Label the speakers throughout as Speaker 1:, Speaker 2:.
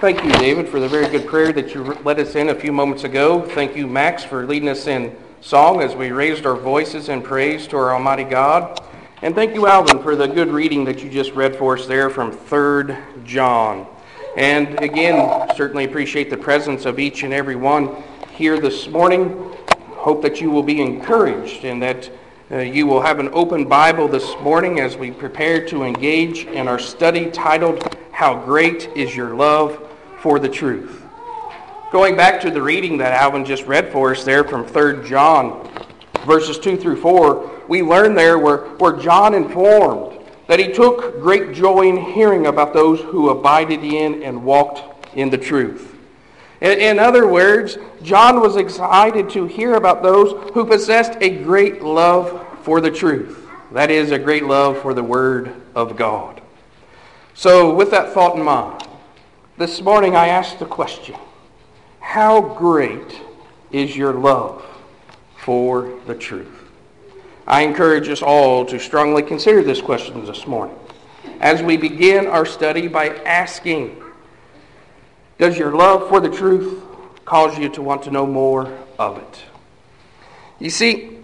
Speaker 1: Thank you, David, for the very good prayer that you led us in a few moments ago. Thank you, Max, for leading us in song as we raised our voices in praise to our Almighty God. And thank you, Alvin, for the good reading that you just read for us there from 3 John. And again, certainly appreciate the presence of each and every one here this morning. Hope that you will be encouraged and that you will have an open Bible this morning as we prepare to engage in our study titled, How Great Is Your Love for the Truth. Going back to the reading that Alvin just read for us there from 3 John, verses 2 through 4, we learn there where John informed that he took great joy in hearing about those who abided in and walked in the truth. In other words, John was excited to hear about those who possessed a great love for the truth. That is, a great love for the Word of God. So with that thought in mind, this morning I asked the question, how great is your love for the truth? I encourage us all to strongly consider this question this morning as we begin our study by asking, does your love for the truth cause you to want to know more of it? You see,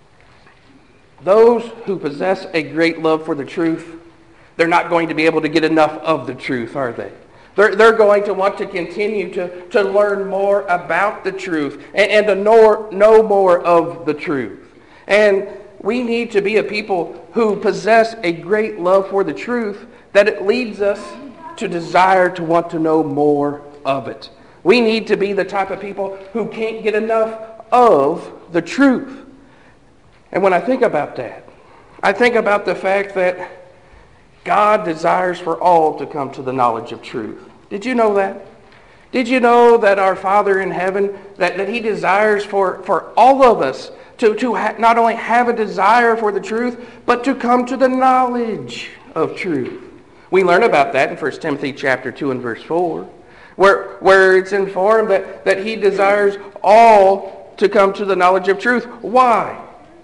Speaker 1: those who possess a great love for the truth, they're not going to be able to get enough of the truth, are they? They're going to want to continue to learn more about the truth and to know more of the truth. And we need to be a people who possess a great love for the truth that it leads us to desire to want to know more of it. We need to be the type of people who can't get enough of the truth. And when I think about that, I think about the fact that God desires for all to come to the knowledge of truth. Did you know that? Did you know that our Father in heaven, that He desires for all of us to not only have a desire for the truth, but to come to the knowledge of truth? We learn about that in 1 Timothy chapter 2 and verse 4, where it's informed that He desires all to come to the knowledge of truth. Why?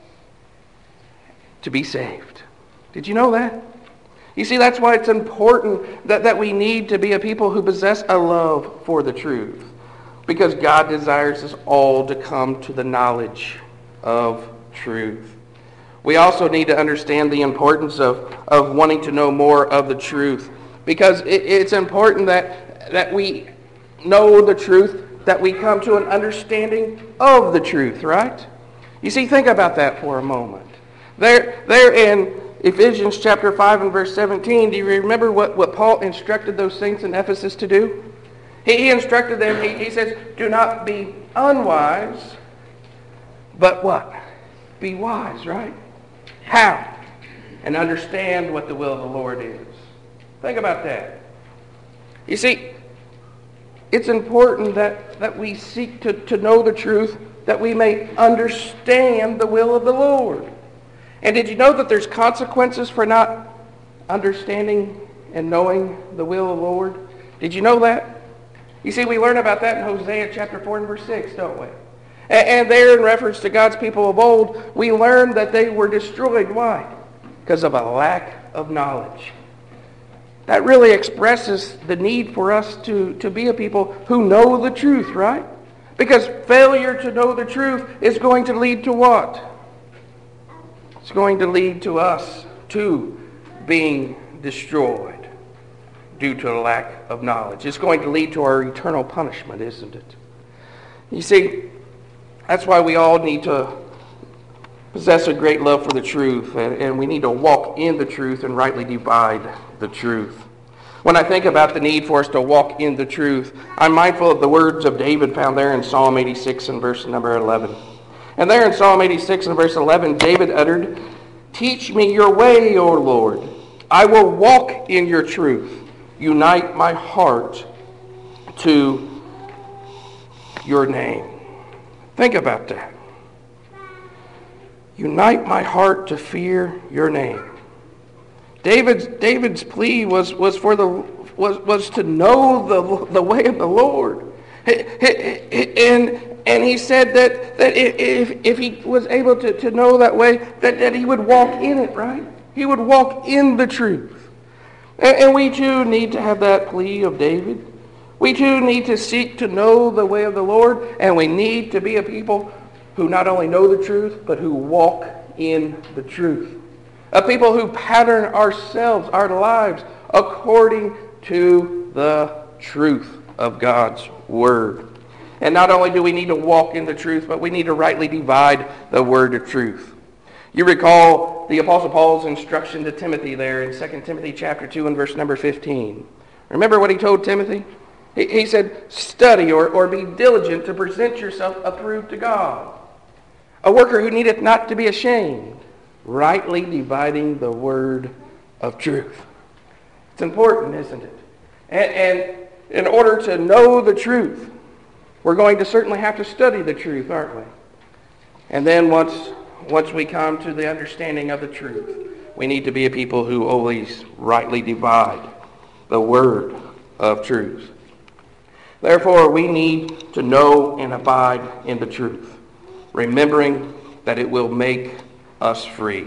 Speaker 1: To be saved. Did you know that? You see, that's why it's important that we need to be a people who possess a love for the truth. Because God desires us all to come to the knowledge of truth. We also need to understand the importance of wanting to know more of the truth. Because it's important that we know the truth, that we come to an understanding of the truth, right? You see, think about that for a moment. There in Ephesians chapter 5 and verse 17, do you remember what Paul instructed those saints in Ephesus to do? He instructed them, he says, do not be unwise, but what? Be wise, right? How? And understand what the will of the Lord is. Think about that. You see, it's important that we seek to know the truth, that we may understand the will of the Lord. And did you know that there's consequences for not understanding and knowing the will of the Lord? Did you know that? You see, we learn about that in Hosea chapter 4 and verse 6, don't we? And there, in reference to God's people of old, we learn that they were destroyed. Why? Because of a lack of knowledge. That really expresses the need for us to be a people who know the truth, right? Because failure to know the truth is going to lead to what? It's going to lead to us, too, being destroyed due to a lack of knowledge. It's going to lead to our eternal punishment, isn't it? You see, that's why we all need to possess a great love for the truth, and we need to walk in the truth and rightly divide the truth. When I think about the need for us to walk in the truth, I'm mindful of the words of David found there in Psalm 86 and verse number 11. And there in Psalm 86 and verse 11, David uttered, "Teach me your way, O Lord. I will walk in your truth. Unite my heart to your name." Think about that. Unite my heart to fear your name. David's plea was to know the way of the Lord. And he said that if he was able to know that way, that he would walk in it, right? He would walk in the truth. And we too need to have that plea of David. We too need to seek to know the way of the Lord, and we need to be a people who not only know the truth, but who walk in the truth. A people who pattern ourselves, our lives, according to the truth of God's Word. And not only do we need to walk in the truth, but we need to rightly divide the word of truth. You recall the Apostle Paul's instruction to Timothy there in 2 Timothy chapter 2 and verse number 15. Remember what he told Timothy? He said, study or be diligent to present yourself approved to God, a worker who needeth not to be ashamed, rightly dividing the word of truth. It's important, isn't it? And in order to know the truth, we're going to certainly have to study the truth, aren't we? And then once we come to the understanding of the truth, we need to be a people who always rightly divide the word of truth. Therefore, we need to know and abide in the truth, remembering that it will make us free.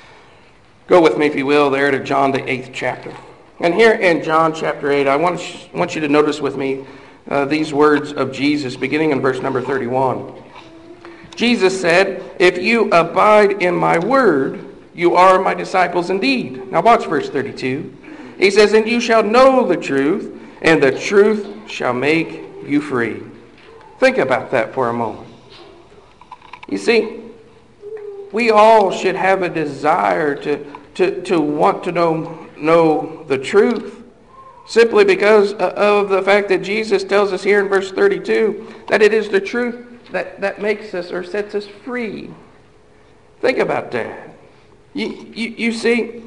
Speaker 1: Go with me, if you will, there to John the 8th chapter. And here in John chapter 8, I want you to notice with me these words of Jesus, beginning in verse number 31. Jesus said, if you abide in my word, you are my disciples indeed. Now watch verse 32. He says, and you shall know the truth, and the truth shall make you free. Think about that for a moment. You see, we all should have a desire to want to know the truth, simply because of the fact that Jesus tells us here in verse 32 that it is the truth that makes us or sets us free. Think about that. You see,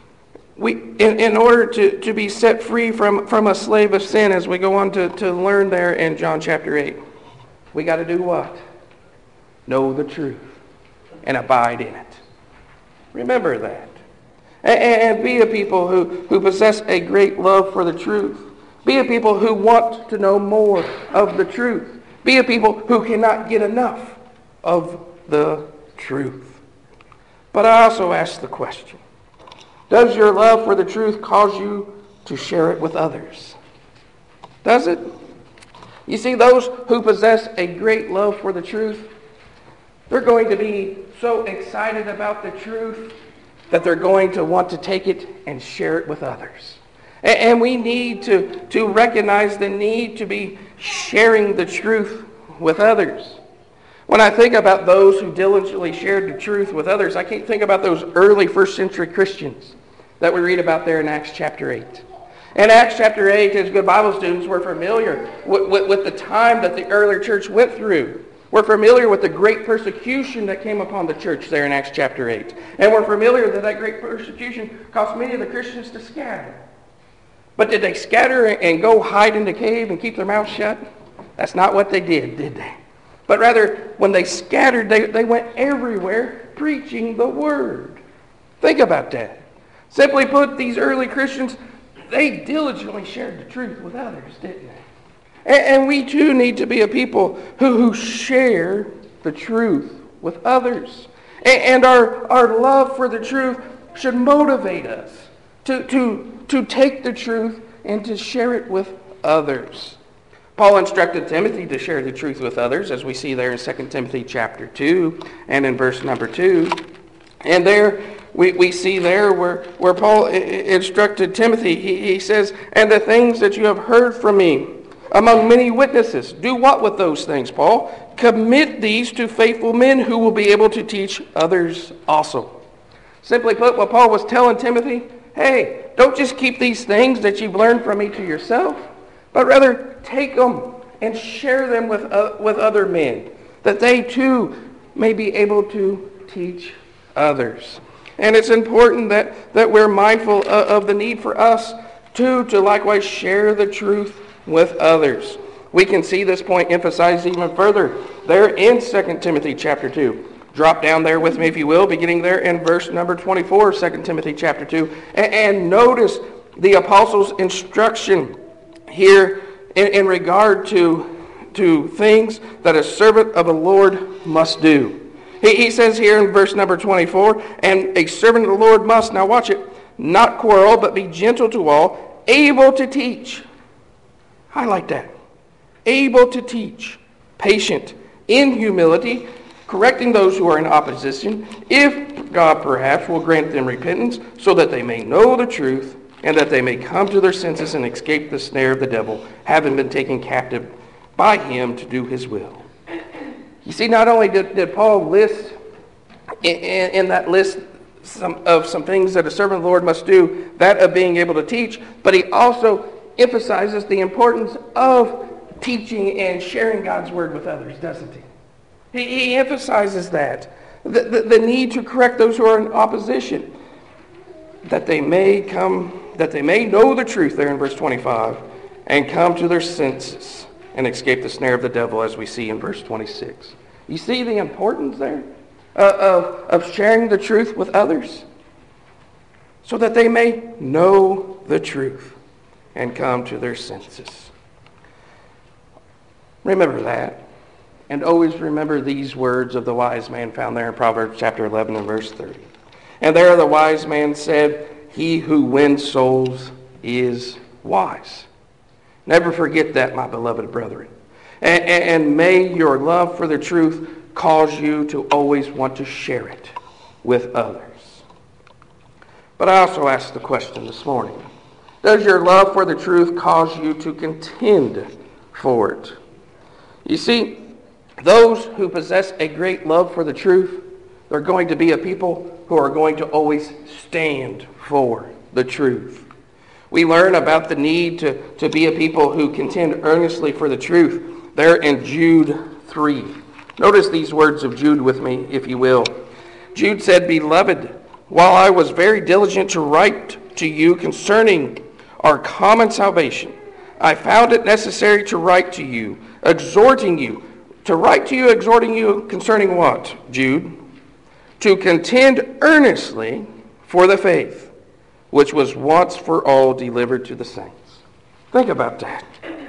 Speaker 1: in order to be set free from a slave of sin, as we go on to learn there in John chapter 8, we got to do what? Know the truth and abide in it. Remember that. And be a people who possess a great love for the truth. Be a people who want to know more of the truth. Be a people who cannot get enough of the truth. But I also ask the question, does your love for the truth cause you to share it with others? Does it? You see, those who possess a great love for the truth, they're going to be so excited about the truth that they're going to want to take it and share it with others. And we need to recognize the need to be sharing the truth with others. When I think about those who diligently shared the truth with others, I can't think about those early first century Christians that we read about there in Acts chapter 8. In Acts chapter 8, as good Bible students, we're familiar with the time that the early church went through. We're familiar with the great persecution that came upon the church there in Acts chapter 8. And we're familiar that great persecution caused many of the Christians to scatter. But did they scatter and go hide in the cave and keep their mouths shut? That's not what they did they? But rather, when they scattered, they went everywhere preaching the word. Think about that. Simply put, these early Christians, they diligently shared the truth with others, didn't they? And we too need to be a people who share the truth with others. And our love for the truth should motivate us to take the truth and to share it with others. Paul instructed Timothy to share the truth with others, as we see there in 2 Timothy chapter 2 and in verse number 2. And there we see there where Paul instructed Timothy, he says, and the things that you have heard from me among many witnesses. Do what with those things, Paul? Commit these to faithful men who will be able to teach others also. Simply put, what Paul was telling Timothy, hey, don't just keep these things that you've learned from me to yourself, but rather take them and share them with other men, that they too may be able to teach others. And it's important that we're mindful of the need for us too to likewise share the truth with others. We can see this point emphasized even further there in 2 Timothy chapter 2. Drop down there with me, if you will, beginning there in verse number 24, 2 Timothy chapter 2. And notice the apostle's instruction here in regard to things that a servant of the Lord must do. He says here in verse number 24, and a servant of the Lord must, now watch it, not quarrel, but be gentle to all, able to teach. Highlight that. Able to teach, patient, in humility, correcting those who are in opposition, if God perhaps will grant them repentance, so that they may know the truth, and that they may come to their senses and escape the snare of the devil, having been taken captive by him to do his will. You see, not only did Paul list in that list some things that a servant of the Lord must do, that of being able to teach, but he also emphasizes the importance of teaching and sharing God's word with others, doesn't he? He emphasizes that. The need to correct those who are in opposition, that they may know the truth there in verse 25, and come to their senses and escape the snare of the devil, as we see in verse 26. You see the importance there of sharing the truth with others, so that they may know the truth and come to their senses. Remember that. And always remember these words of the wise man found there in Proverbs chapter 11 and verse 30. And there the wise man said, "He who wins souls is wise." Never forget that, my beloved brethren. And may your love for the truth cause you to always want to share it with others. But I also asked the question this morning, does your love for the truth cause you to contend for it? You see, those who possess a great love for the truth, they're going to be a people who are going to always stand for the truth. We learn about the need to be a people who contend earnestly for the truth there in Jude 3. Notice these words of Jude with me, if you will. Jude said, "Beloved, while I was very diligent to write to you concerning our common salvation, I found it necessary to write to you, exhorting you concerning what, Jude? To contend earnestly for the faith, which was once for all delivered to the saints." Think about that.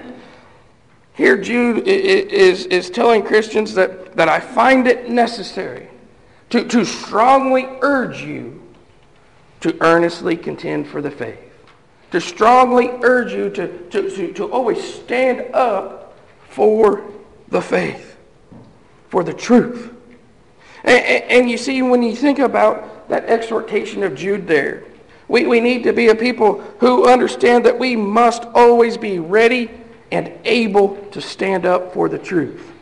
Speaker 1: Here Jude is telling Christians that I find it necessary to strongly urge you to earnestly contend for the faith. To strongly urge you to always stand up for the faith, for the truth. And you see, when you think about that exhortation of Jude there, we need to be a people who understand that we must always be ready and able to stand up for the truth.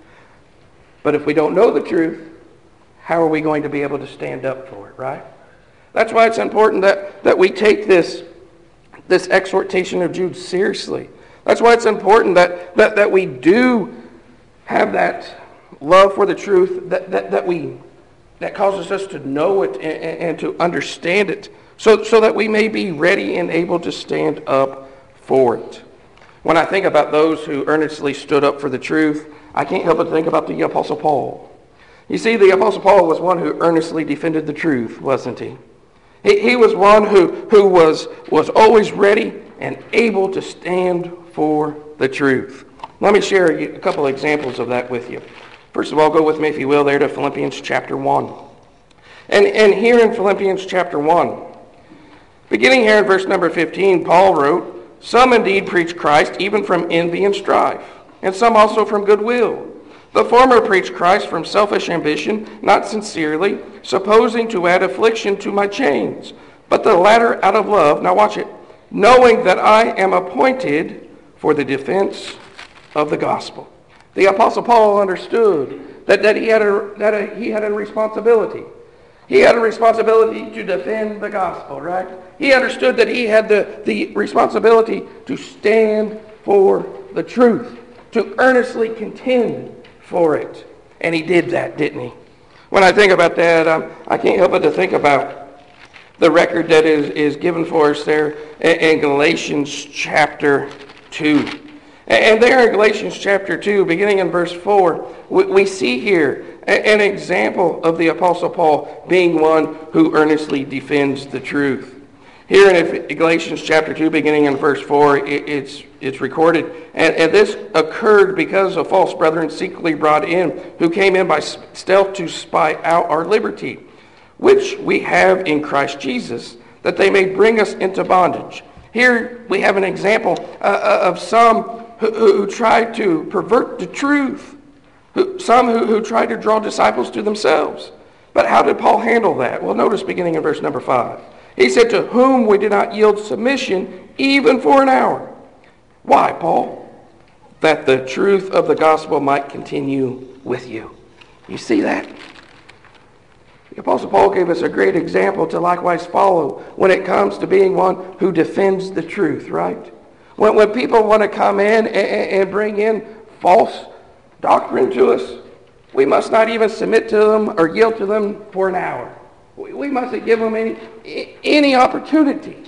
Speaker 1: But if we don't know the truth, how are we going to be able to stand up for it, right? That's why it's important that we take this exhortation of Jude seriously. That's why it's important that we do have that love for the truth that causes us to know it and to understand it, so that we may be ready and able to stand up for it. When I think about those who earnestly stood up for the truth, I can't help but think about the Apostle Paul. You see, the Apostle Paul was one who earnestly defended the truth, wasn't he? He was one who was always ready and able to stand for the truth. Let me share a couple of examples of that with you. First of all, go with me, if you will, there to Philippians chapter 1. And here in Philippians chapter 1, beginning here in verse number 15, Paul wrote, "Some indeed preach Christ even from envy and strife, and some also from goodwill. The former preach Christ from selfish ambition, not sincerely, supposing to add affliction to my chains, but the latter out of love," now watch it, "knowing that I am appointed for the defense of the gospel." The Apostle Paul understood that he had a responsibility. He had a responsibility to defend the gospel, right? He understood that he had the responsibility to stand for the truth, to earnestly contend for it. And he did that, didn't he? When I think about that, I can't help but to think about the record that is given for us there in Galatians chapter 2. And there in Galatians chapter 2, beginning in verse 4, we see here an example of the Apostle Paul being one who earnestly defends the truth. Here in Galatians chapter 2, beginning in verse 4, it's recorded, and this occurred because of false brethren secretly brought in, who came in by stealth to spy out our liberty, which we have in Christ Jesus, that they may bring us into bondage, Here we have an example of some who try to pervert the truth, some who try to draw disciples to themselves. But how did Paul handle that? Well, notice beginning in verse number 5. He said, to whom we did not yield submission even for an hour. Why, Paul? That the truth of the gospel might continue with you. You see that? The Apostle Paul gave us a great example to likewise follow when it comes to being one who defends the truth, right? When people want to come in and bring in false doctrine to us, we must not even submit to them or yield to them for an hour. We mustn't give them any opportunity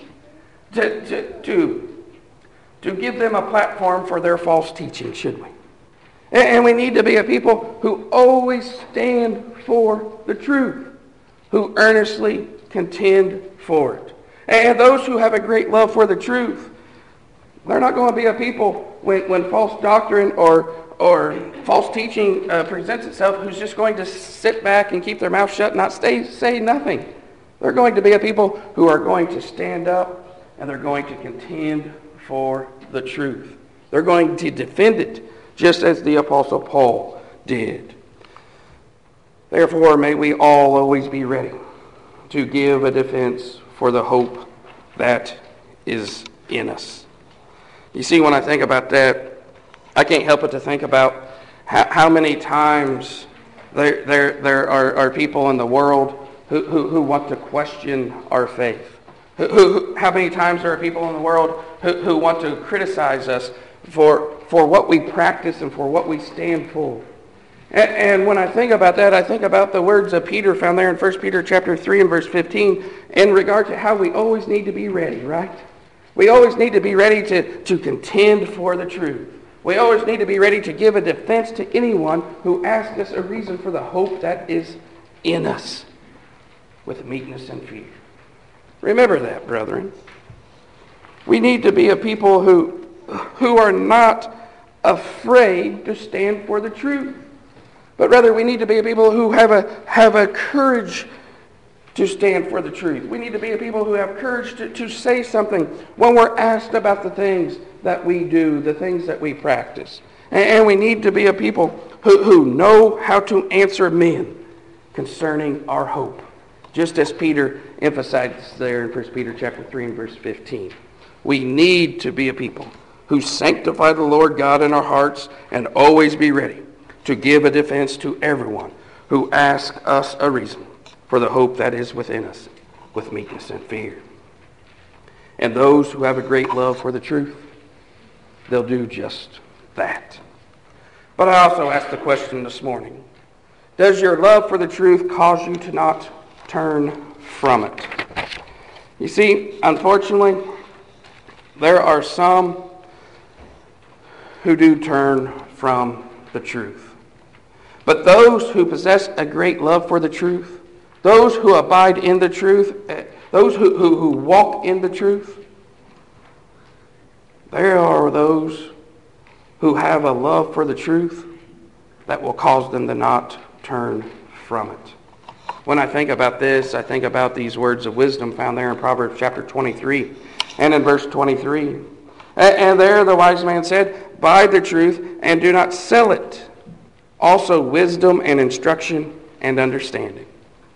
Speaker 1: to give them a platform for their false teaching, should we? And we need to be a people who always stand for the truth, who earnestly contend for it. And those who have a great love for the truth, they're not going to be a people when false doctrine or false teaching presents itself who's just going to sit back and keep their mouth shut and not say nothing. They're going to be a people who are going to stand up and they're going to contend for the truth. They're going to defend it just as the Apostle Paul did. Therefore, may we all always be ready to give a defense for the hope that is in us. You see, when I think about that, I can't help but to think about how many times there are people in the world who want to question our faith. How many times there are people in the world who want to criticize us for what we practice and for what we stand for. And when I think about that, I think about the words of Peter found there in 1 Peter chapter 3 and verse 15 in regard to how we always need to be ready, right? We always need to be ready to contend for the truth. We always need to be ready to give a defense to anyone who asks us a reason for the hope that is in us with meekness and fear. Remember that, brethren. We need to be a people who are not afraid to stand for the truth. But rather, we need to be a people who have a courage to stand for the truth. We need to be a people who have courage to say something when we're asked about the things that we do, the things that we practice. And we need to be a people who know how to answer men concerning our hope. Just as Peter emphasized there in 1 Peter chapter 3 and verse 15. We need to be a people who sanctify the Lord God in our hearts and always be ready to give a defense to everyone who asks us a reason for the hope that is within us with meekness and fear. And those who have a great love for the truth, they'll do just that. But I also asked the question this morning, does your love for the truth cause you to not turn from it? You see, unfortunately, there are some who do turn from the truth. But those who possess a great love for the truth, those who abide in the truth, those who walk in the truth, there are those who have a love for the truth that will cause them to not turn from it. When I think about this, I think about these words of wisdom found there in Proverbs chapter 23 and in verse 23. And there the wise man said, buy the truth and do not sell it. Also wisdom and instruction and understanding.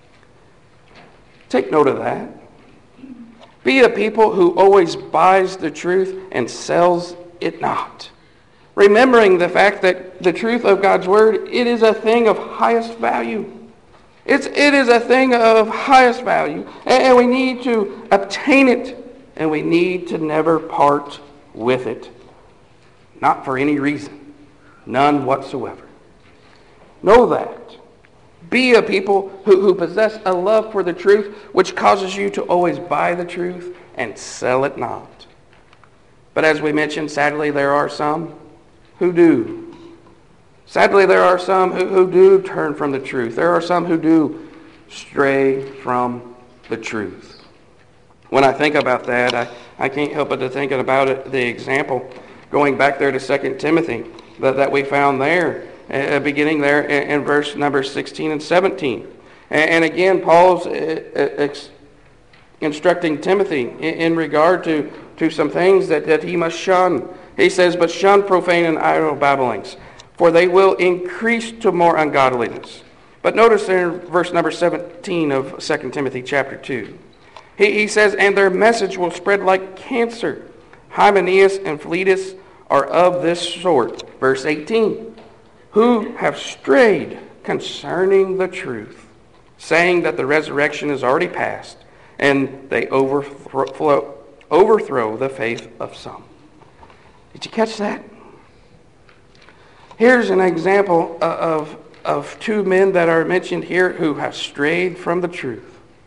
Speaker 1: Take note of that. Be a people who always buys the truth and sells it not. Remembering the fact that the truth of God's word, it is a thing of highest value. It is a thing of highest value. And we need to obtain it. And we need to never part with it. Not for any reason. None whatsoever. Know that. Be a people who possess a love for the truth, which causes you to always buy the truth and sell it not. But as we mentioned, sadly, there are some who do. Sadly, there are some who do turn from the truth. There are some who do stray from the truth. When I think about that, I can't help but to think about it, the example, going back there to 2 Timothy, that we found there. Beginning there in verse number 16 and 17. And again, Paul's instructing Timothy in regard to some things that he must shun. He says, "But shun profane and idle babblings, for they will increase to more ungodliness." But notice in verse number 17 of 2 Timothy chapter 2. He says, "And their message will spread like cancer. Hymenaeus and Philetus are of this sort." Verse 18. "Who have strayed concerning the truth, saying that the resurrection is already past, and they overthrow the faith of some." Did you catch that? Here's an example of two men that are mentioned here who have strayed from the truth.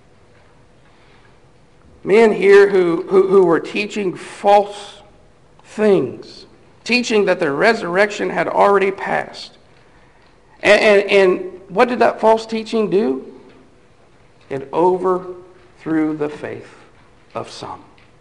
Speaker 1: Men here who were teaching false things, teaching that the resurrection had already passed. And what did that false teaching do? It overthrew the faith of some.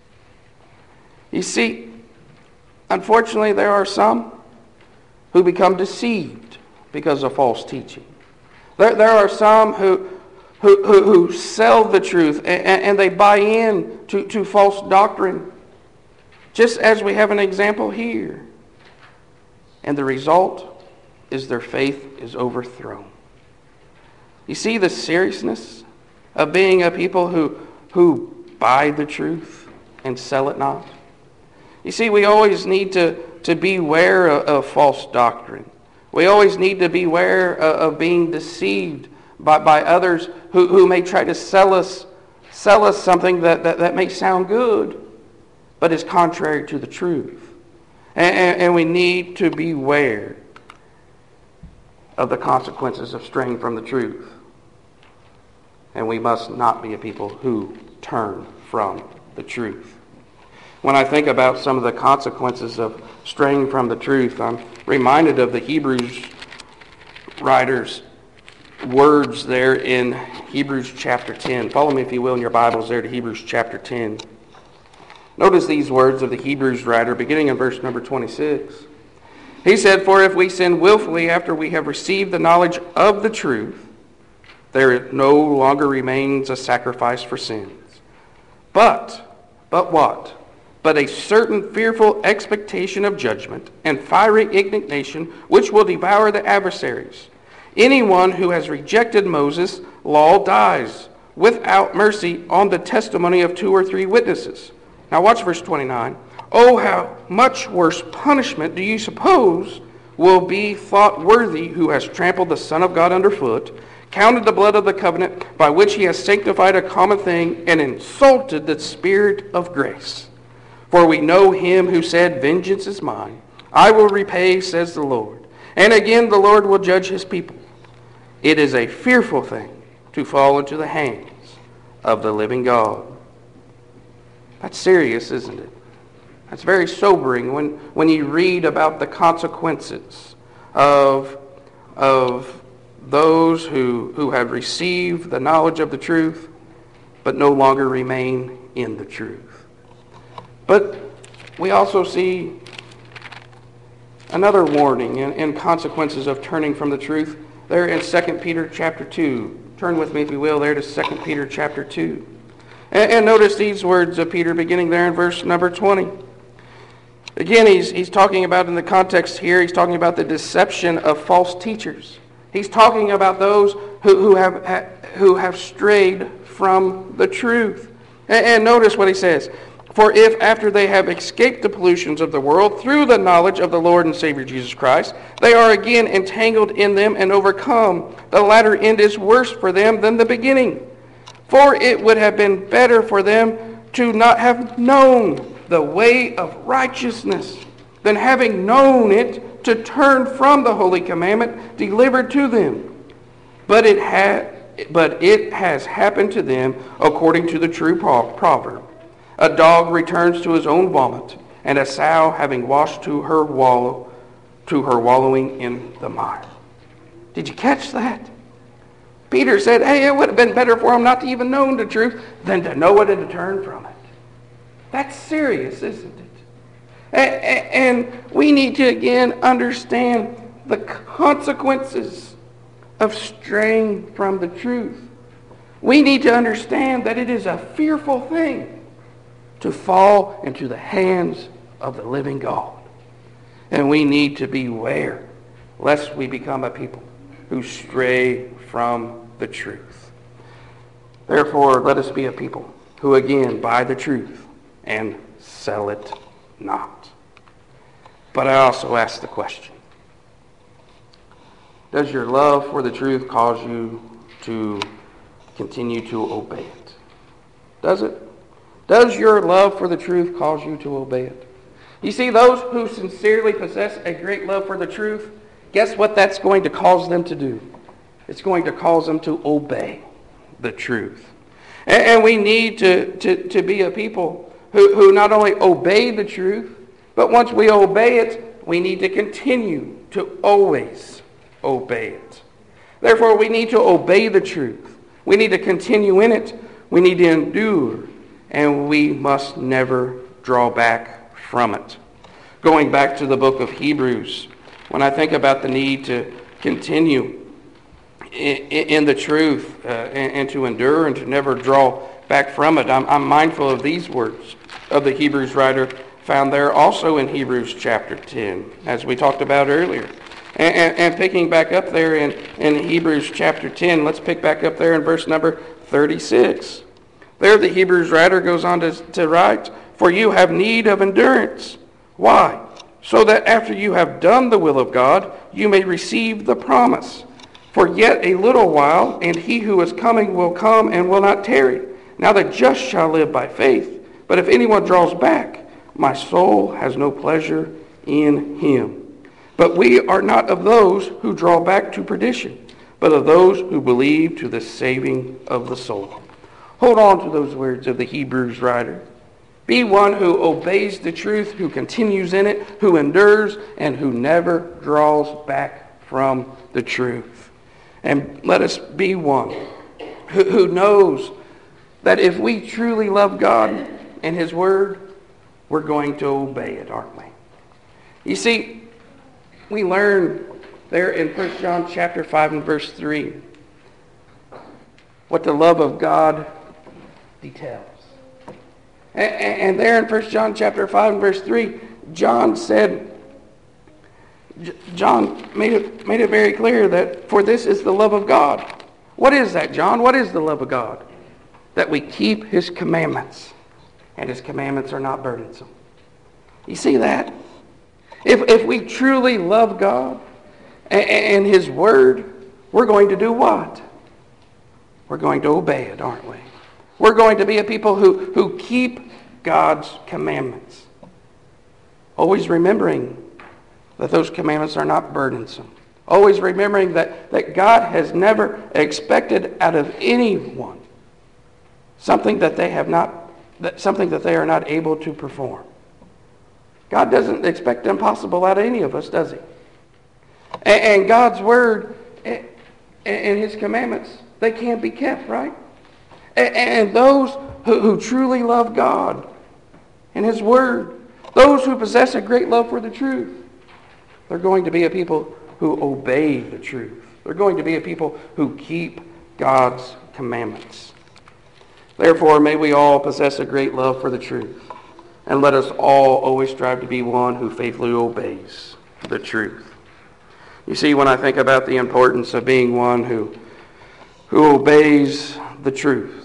Speaker 1: You see, unfortunately, there are some who become deceived because of false teaching. There are some who sell the truth and they buy in to false doctrine, just as we have an example here. And the result is their faith is overthrown. You see the seriousness of being a people who buy the truth and sell it not? You see, we always need to beware of false doctrine. We always need to beware of being deceived by others who may try to sell us something that may sound good, but is contrary to the truth. And we need to beware of the consequences of straying from the truth. And we must not be a people who turn from the truth. When I think about some of the consequences of straying from the truth, I'm reminded of the Hebrews writer's words there in Hebrews chapter 10. Follow me, if you will, in your Bibles there to Hebrews chapter 10. Notice these words of the Hebrews writer, beginning in verse number 26. He said, "For if we sin willfully after we have received the knowledge of the truth, there no longer remains a sacrifice for sins. But what? But a certain fearful expectation of judgment and fiery indignation which will devour the adversaries. Anyone who has rejected Moses' law dies without mercy on the testimony of 2 or 3 witnesses." Now watch verse 29. "Oh, how much worse punishment do you suppose will be thought worthy who has trampled the Son of God underfoot, counted the blood of the covenant by which he has sanctified a common thing, and insulted the Spirit of grace? For we know him who said, 'Vengeance is mine, I will repay, says the Lord.' And again the Lord will judge his people. It is a fearful thing to fall into the hands of the living God." That's serious, isn't it? That's very sobering when you read about the consequences of those who have received the knowledge of the truth but no longer remain in the truth. But we also see another warning and consequences of turning from the truth there in 2 Peter chapter 2. Turn with me, if you will, there to 2 Peter chapter 2. And notice these words of Peter beginning there in verse number 20. Again, he's talking about, in the context here, he's talking about the deception of false teachers. He's talking about those who have strayed from the truth. And notice what he says. "For if after they have escaped the pollutions of the world through the knowledge of the Lord and Savior Jesus Christ, they are again entangled in them and overcome, the latter end is worse for them than the beginning. For it would have been better for them to not have known the way of righteousness than, having known it, to turn from the holy commandment delivered to them. But it has happened to them according to the true proverb. A dog returns to his own vomit, and a sow having washed to her wallowing in the mire." Did you catch that? Peter said, hey, it would have been better for them not to even know the truth than to know it and to turn from it. That's serious, isn't it? And we need to again understand the consequences of straying from the truth. We need to understand that it is a fearful thing to fall into the hands of the living God. And we need to beware lest we become a people who stray from the truth. Therefore, let us be a people who again buy the truth and sell it not. But I also ask the question, does your love for the truth cause you to continue to obey it? Does it? Does your love for the truth cause you to obey it? You see, those who sincerely possess a great love for the truth, guess what that's going to cause them to do? It's going to cause them to obey the truth. And we need to be a people who not only obey the truth, but once we obey it, we need to continue to always obey it. Therefore, we need to obey the truth. We need to continue in it. We need to endure. And we must never draw back from it. Going back to the book of Hebrews, when I think about the need to continue in the truth and to endure and to never draw back from it, I'm mindful of these words of the Hebrews writer found there also in Hebrews chapter 10, as we talked about earlier. And picking back up there in Hebrews chapter 10, let's pick back up there in verse number 36. There the Hebrews writer goes on to write, "For you have need of endurance." Why? "So that after you have done the will of God, you may receive the promise. For yet a little while, and he who is coming will come and will not tarry. Now the just shall live by faith. But if anyone draws back, my soul has no pleasure in him. But we are not of those who draw back to perdition, but of those who believe to the saving of the soul." Hold on to those words of the Hebrews writer. Be one who obeys the truth, who continues in it, who endures, and who never draws back from the truth. And let us be one who knows that if we truly love God and His Word, we're going to obey it, aren't we? You see, we learn there in 1 John chapter 5 and verse 3 what the love of God details. And there in 1 John chapter 5 and verse 3, John made it very clear that for this is the love of God. What is that, John? What is the love of God? That we keep His commandments, and His commandments are not burdensome. You see that? If we truly love God and His Word, we're going to do what? We're going to obey it, aren't we? We're going to be a people who keep God's commandments. Always remembering that those commandments are not burdensome. Always remembering that God has never expected out of anyone something that they are not able to perform. God doesn't expect the impossible out of any of us, does He? And God's Word and His commandments, they can't be kept, right? And those who truly love God and His Word, those who possess a great love for the truth, they're going to be a people who obey the truth. They're going to be a people who keep God's commandments. Therefore, may we all possess a great love for the truth. And let us all always strive to be one who faithfully obeys the truth. You see, when I think about the importance of being one who obeys the truth,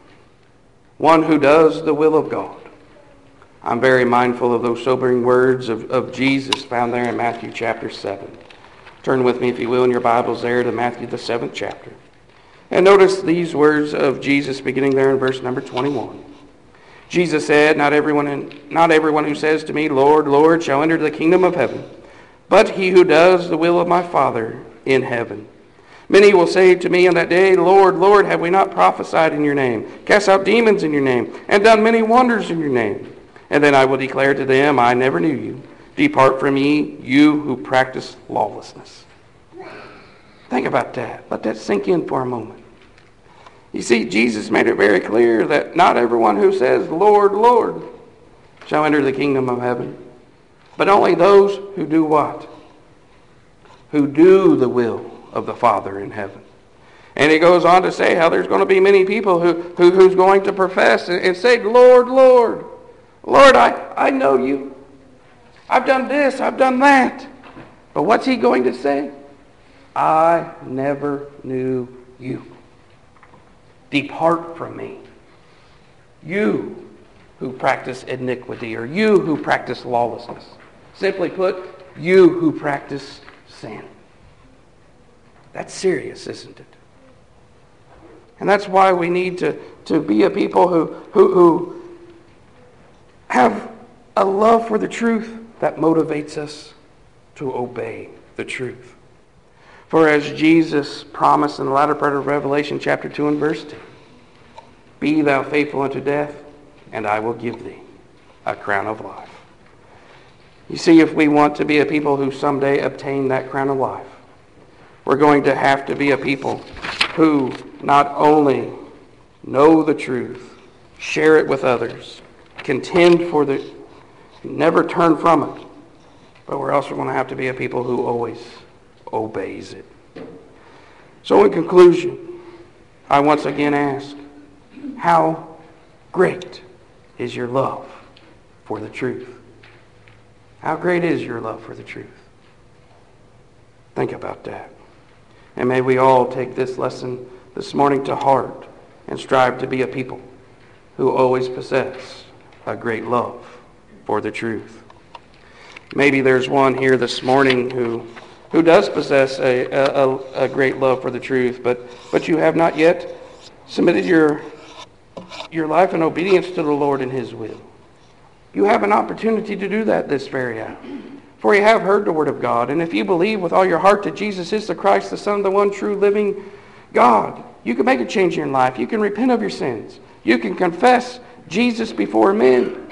Speaker 1: one who does the will of God, I'm very mindful of those sobering words of Jesus found there in Matthew chapter 7. Turn with me, if you will, in your Bibles there to Matthew the 7th chapter. And notice these words of Jesus beginning there in verse number 21. Jesus said, not everyone who says to me, Lord, Lord, shall enter the kingdom of heaven, but he who does the will of my Father in heaven. Many will say to me on that day, Lord, Lord, have we not prophesied in your name, cast out demons in your name, and done many wonders in your name? And then I will declare to them, I never knew you. Depart from me, you who practice lawlessness. Think about that. Let that sink in for a moment. You see, Jesus made it very clear that not everyone who says, Lord, Lord, shall enter the kingdom of heaven, but only those who do what? Who do the will of the Father in heaven. And he goes on to say how there's going to be many people who's going to profess and say, Lord, Lord, Lord, I know you. I've done this, I've done that. But what's he going to say? I never knew you. Depart from me. You who practice iniquity, or you who practice lawlessness. Simply put, you who practice sin. That's serious, isn't it? And that's why we need to be a people who have a love for the truth that motivates us to obey the truth. For as Jesus promised in the latter part of Revelation chapter 2 and verse 2, be thou faithful unto death, and I will give thee a crown of life. You see, if we want to be a people who someday obtain that crown of life, we're going to have to be a people who not only know the truth, share it with others, contend for the, never turn from it, but we're also going to have to be a people who always obeys it. So in conclusion, I once again ask, how great is your love for the truth? How great is your love for the truth? Think about that. And may we all take this lesson this morning to heart and strive to be a people who always possess a great love for the truth. Maybe there's one here this morning who does possess a great love for the truth, but you have not yet submitted your life in obedience to the Lord and His will. You have an opportunity to do that this very hour. For you have heard the word of God, and if you believe with all your heart that Jesus is the Christ, the Son of the one true living God, you can make a change in your life. You can repent of your sins. You can confess Jesus before men.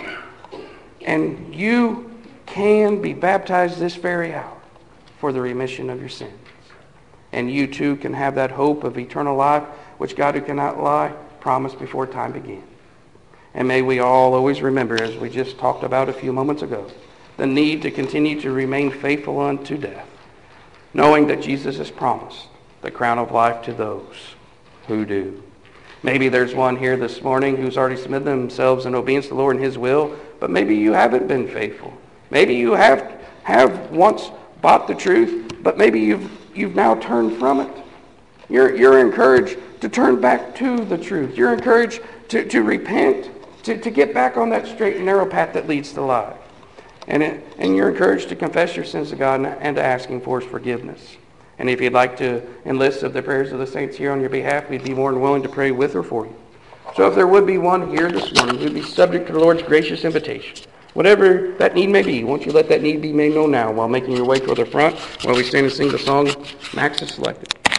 Speaker 1: And you can be baptized this very hour for the remission of your sins. And you too can have that hope of eternal life, which God who cannot lie promised before time began. And may we all always remember, as we just talked about a few moments ago, the need to continue to remain faithful unto death, knowing that Jesus has promised the crown of life to those who do. Maybe there's one here this morning who's already submitted themselves in obedience to the Lord and His will, but maybe you haven't been faithful. Maybe you have once bought the truth, but maybe you've now turned from it. You're encouraged to turn back to the truth. You're encouraged to repent, to get back on that straight and narrow path that leads to life. And you're encouraged to confess your sins to God and to ask Him for His forgiveness. And if you'd like to enlist of the prayers of the saints here on your behalf, we'd be more than willing to pray with or for you. So if there would be one here this morning who'd be subject to the Lord's gracious invitation, whatever that need may be, won't you let that need be made known now while making your way toward the front while we stand and sing the song Max has selected.